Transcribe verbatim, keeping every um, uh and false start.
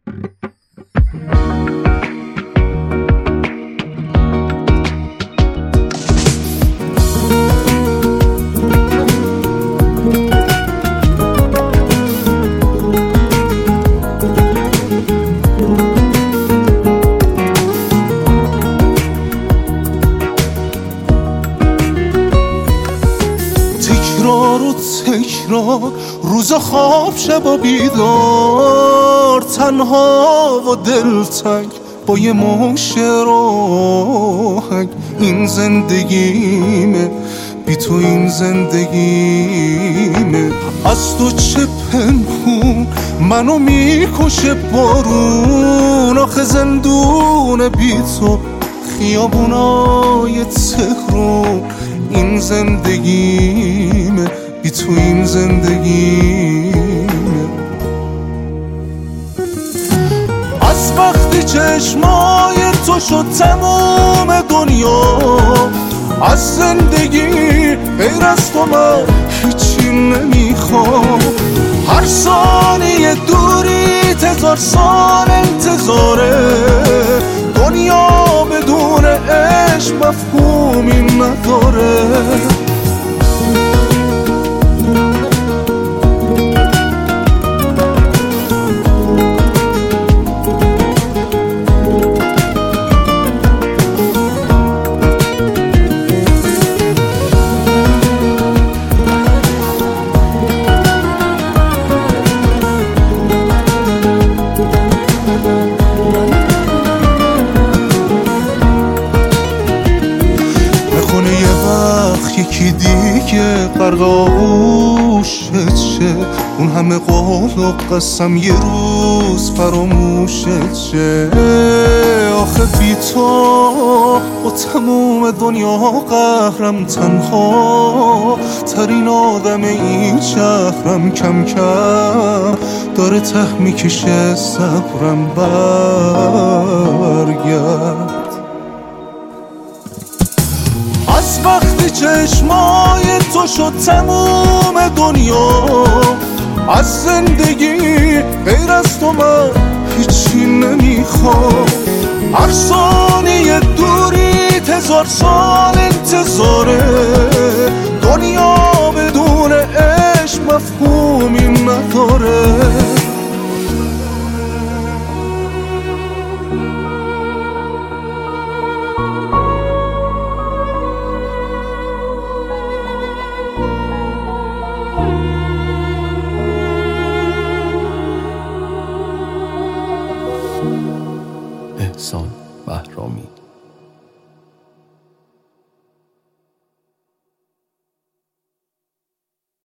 تکرار و تکرار، روز خواب شب بیدار، تنها و دلتنگ با یه مشت راهنگ. این زندگیمه، بی تو این زندگیمه. از تو چه پنهون منو میکشه بارون، آخه زندون بی تو خیابونای تهرون. این زندگیمه، بی تو این زندگیمه. از وقتی چشمای تو شد تموم دنیا، از زندگی غیر از تو من هیچی نمیخوام. هر ثانیه دوری هزار سال انتظاره، دنیا بدون عشق مفهومی نداره. یکی دیگه غرق آغوشت شه، اون همه قول و قسم یه روز فراموشت شه. آخه بی تو با تموم دنیا قهرم، تنها ترین آدم این شهرم. کم کم داره ته میکشه صبرم، برگرد. از وقتی چشمای تو شد تموم دنیا، از زندگی غیر از تو من هیچی نمیخوام. هر ثانیه دوری هزار سال انتظاره، دنیا بدون عشق مفهومی نداره. احسان بهرامی.